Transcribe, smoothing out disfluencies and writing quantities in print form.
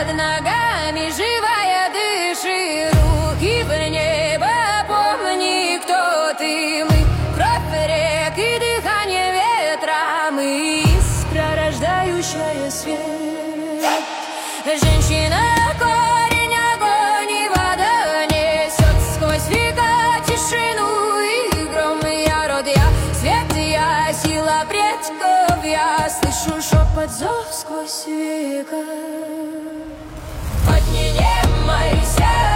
под ногами живая, дыши, руки в небо, помни, кто ты. Мы кровь рек и дыхание ветра, мы искра, рождающая свет. Женщина, корень, огонь и вода несет сквозь века тишину и гром. Я род, я свет, я сила предков, я слышу шепот, зов сквозь века. Подни небо, мои сердце.